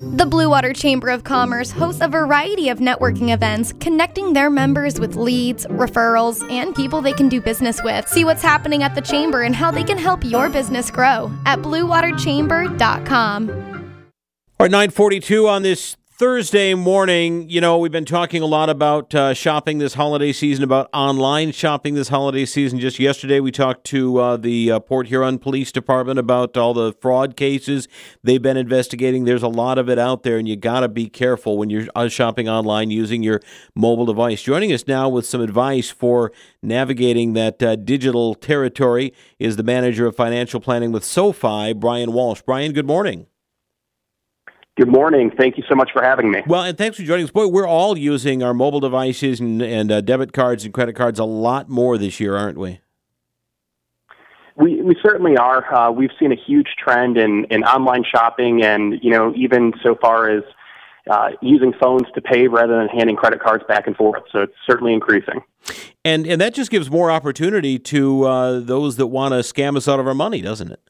The Blue Water Chamber of Commerce hosts a variety of networking events, connecting their members with leads, referrals, and people they can do business with. See what's happening at the Chamber and how they can help your business grow at bluewaterchamber.com. All right, 9:42 on this Thursday morning. You know, we've been talking a lot about shopping this holiday season, about online shopping this holiday season. Just yesterday, we talked to the Port Huron Police Department about all the fraud cases they've been investigating. There's a lot of it out there, and you got to be careful when you're shopping online using your mobile device. Joining us now with some advice for navigating that digital territory is the manager of financial planning with SoFi, Brian Walsh. Brian, good morning. Good morning. Thank you so much for having me. Well, and thanks for joining us. Boy, we're all using our mobile devices and debit cards and credit cards a lot more this year, aren't we? We certainly are. We've seen a huge trend in online shopping and, you know, even so far as using phones to pay rather than handing credit cards back and forth. So it's certainly increasing. And that just gives more opportunity to those that want to scam us out of our money, doesn't it?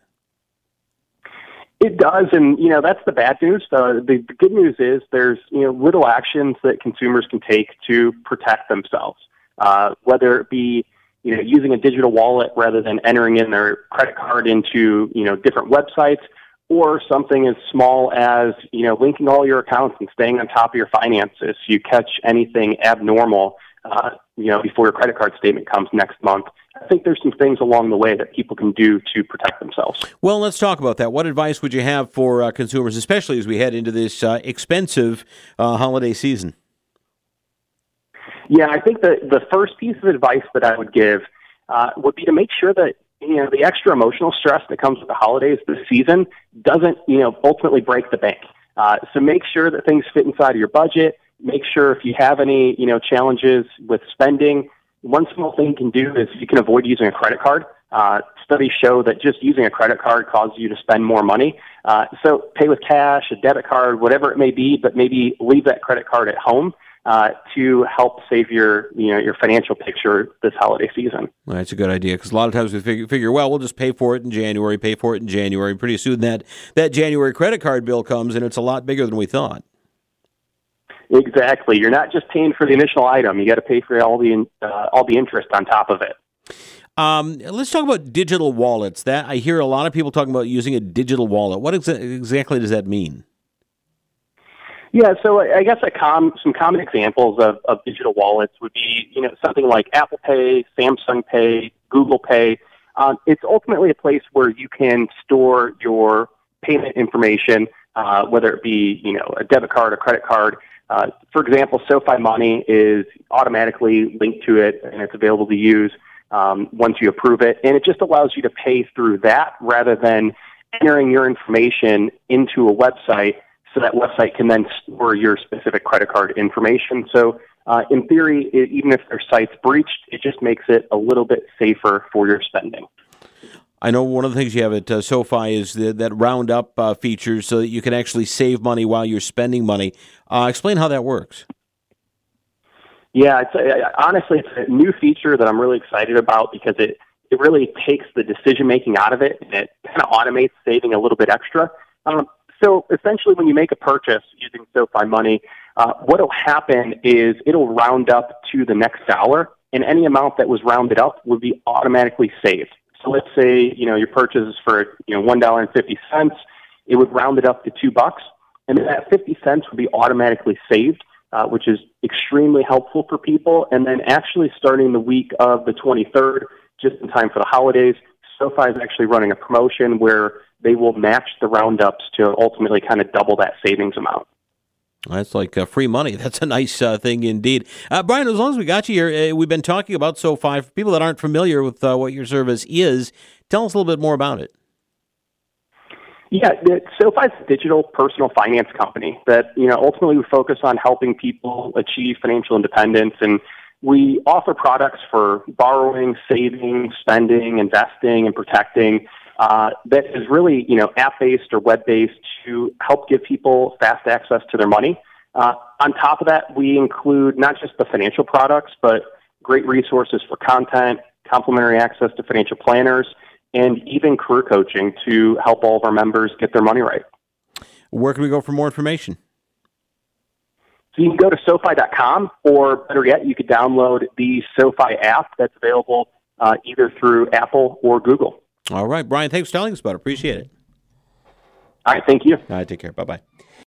It does, and you know that's the bad news. The good news is there's little actions that consumers can take to protect themselves, whether it be using a digital wallet rather than entering in their credit card into different websites, or something as small as linking all your accounts and staying on top of your finances so you catch anything abnormal before your credit card statement comes next month. I think there's some things along the way that people can do to protect themselves. Well, let's talk about that. What advice would you have for consumers, especially as we head into this expensive holiday season? Yeah, I think the first piece of advice that I would give would be to make sure that the extra emotional stress that comes with the holidays this season doesn't ultimately break the bank. So make sure that things fit inside of your budget. Make sure if you have any challenges with spending, one small thing you can do is you can avoid using a credit card. Studies show that just using a credit card causes you to spend more money. So pay with cash, a debit card, whatever it may be, but maybe leave that credit card at home to help save your financial picture this holiday season. Well, that's a good idea because a lot of times we figure, well, we'll just pay for it in January. Pretty soon that January credit card bill comes and it's a lot bigger than we thought. Exactly. You're not just paying for the initial item. You got to pay for all the interest on top of it. Let's talk about digital wallets. That I hear a lot of people talking about using a digital wallet. What exactly does that mean? Yeah, so I guess some common examples of digital wallets would be something like Apple Pay, Samsung Pay, Google Pay. It's ultimately a place where you can store your payment information, whether it be a debit card or credit card. For example, SoFi Money is automatically linked to it, and it's available to use once you approve it. And it just allows you to pay through that rather than entering your information into a website so that website can then store your specific credit card information. So in theory, even if their site's breached, it just makes it a little bit safer for your spending. I know one of the things you have at SoFi is that round-up feature so that you can actually save money while you're spending money. Explain how that works. Yeah, honestly, it's a new feature that I'm really excited about because it really takes the decision-making out of it, and it kind of automates saving a little bit extra. So essentially, when you make a purchase using SoFi Money, what will happen is it'll round up to the next dollar, and any amount that was rounded up would be automatically saved. So let's say, your purchase is for, $1.50. It would round it up to $2, and then that 50 cents would be automatically saved, which is extremely helpful for people. And then actually starting the week of the 23rd, just in time for the holidays, SoFi is actually running a promotion where they will match the roundups to ultimately kind of double that savings amount. That's like free money. That's a nice thing indeed. Brian, as long as we got you here, we've been talking about SoFi. For people that aren't familiar with what your service is, tell us a little bit more about it. Yeah, SoFi is a digital personal finance company that ultimately we focus on helping people achieve financial independence, and we offer products for borrowing, saving, spending, investing, and protecting. That is really, app-based or web-based to help give people fast access to their money. On top of that, we include not just the financial products, but great resources for content, complimentary access to financial planners, and even career coaching to help all of our members get their money right. Where can we go for more information? So you can go to SoFi.com, or better yet, you could download the SoFi app that's available either through Apple or Google. All right, Brian, thanks for telling us about it. Appreciate it. All right, thank you. All right, take care. Bye-bye.